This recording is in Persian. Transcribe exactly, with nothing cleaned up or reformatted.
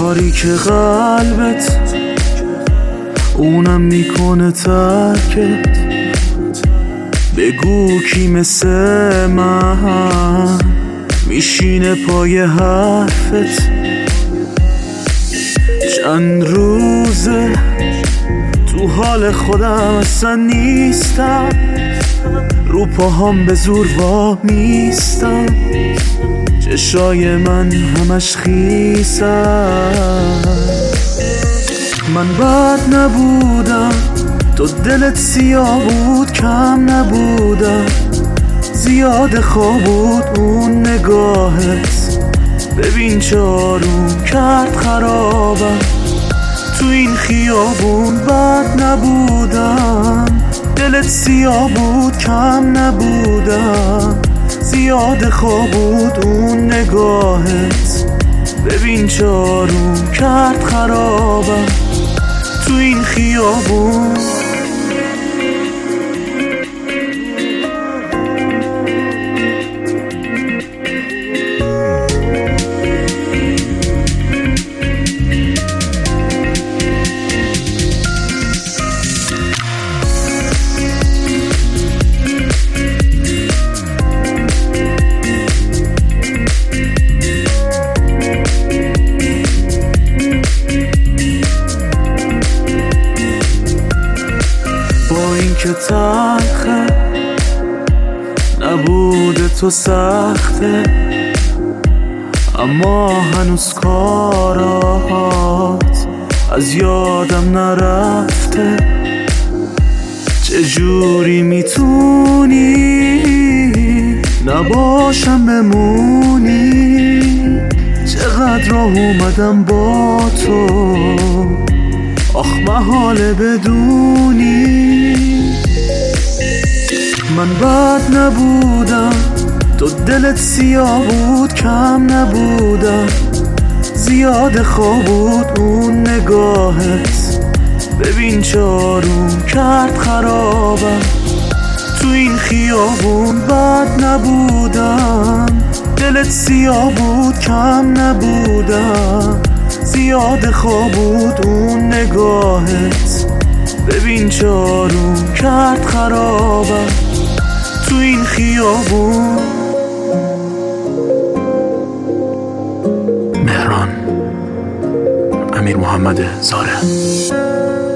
تاریک قلبت اونم میکنه ترکت. بگو کی مثل من میشینه پای حرفت. چند روزه تو حال خودم اصلا نیستم، رو پاهام به زور وا میستم، چشای من همش خیسم. من بد نبودم، تو دلت سیاه بود، کم نبودم، زیاد خواب بود اون نگاهت. ببین چه آروم کرد خرابم، تو این خیابون بد نبودم، دلت سیاه بود کم نبودم، زیاد خواب بود اون نگاهت. ببین چه آروم کرد خرابم تو این خیابون. با این که تلخه نبوده تو سخته، اما هنوز کارات از یادم نرفته. چجوری میتونی نباشم بمونی؟ چقدر راه اومدم با تو، آخ محاله بدونی. من بد نبودم، تو دلت سیاه بود کم نبودم، زیاد خواب بود اون نگاهت. ببین چه آروم کرد خرابم تو این خیابون. بد نبودم، دلت سیاه بود کم نبودم، زیاد خواب بود اون نگاهت. ببین چه آروم کرد خرابم تو این خیابون. مهران، امیر محمد زاره.